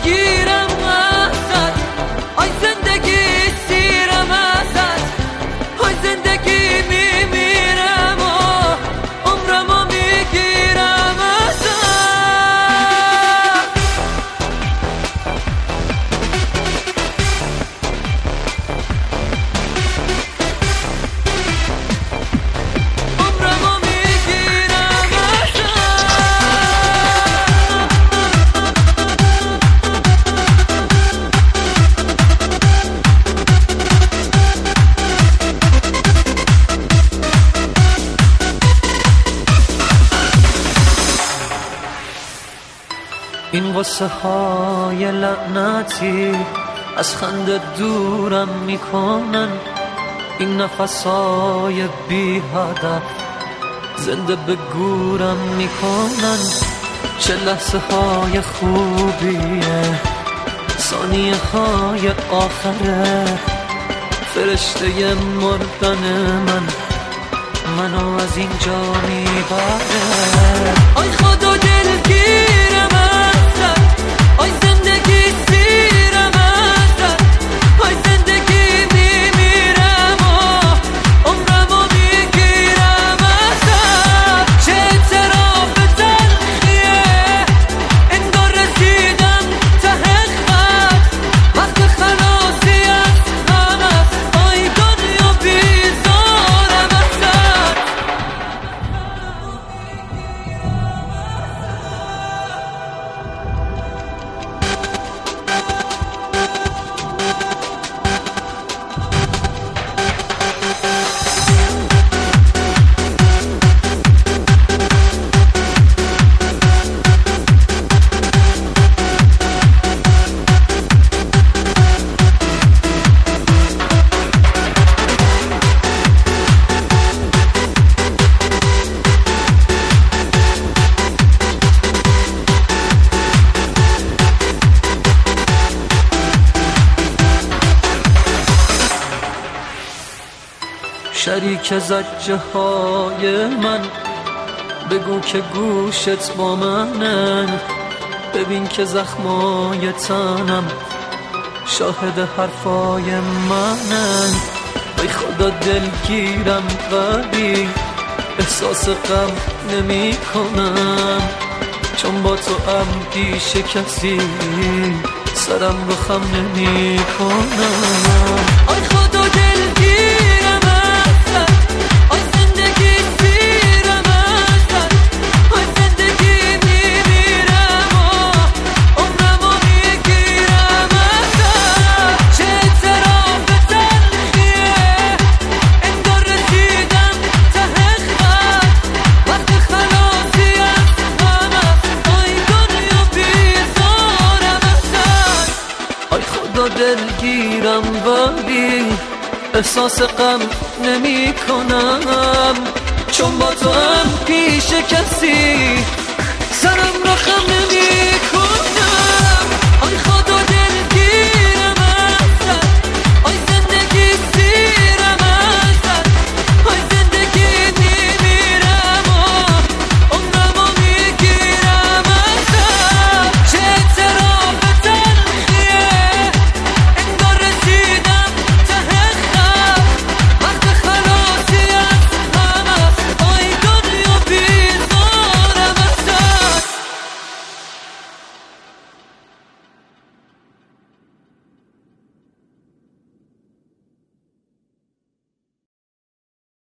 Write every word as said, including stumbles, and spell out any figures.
میگیرم ازت، آی زندگی سیرم ازت، آی زندگی میمیرم و عمرمو میگیرم ازت. این قصه های لعنتی از خنده دورم میکنن، این نفس های بی هدف زنده به گورم میکنن. چه لحظه های خوبیه، ثانیه های آخره، فرشته مردن من منو از اینجا میبره. آی خدا دلگیرم ازت، آی زندگی سیرم ازت، آی زندگی میمیرم و عمرمو میگیرم ازت. چه اعتراف تلخیه، انگار رسیدم ته خط، وقت خلاصی از غم است، آی دنیا بیزارم ازت. شریک زجه های من، بگو که گوشت با منن، ببین که زخمای تنم شاهد حرفای منن. ای خدا دلگیرم ولی احساس غم نمی کنم، چون با تو هم پیش کسی سرم رو خم نمی کنم. آی خدا دلگیرم ازت، آی زندگی سیرم ازت، آی زندگی میمیرم و عمرمو میگیرم ازت. چه اعتراف تلخیه، انگار رسیدم ته خط، وقت خلاصی از غم است، آی دنیا بیزارم ازت. آی خدا دلگیرم ولی احساس غم نمی کنم، چون با تو هم پیش کسی سرم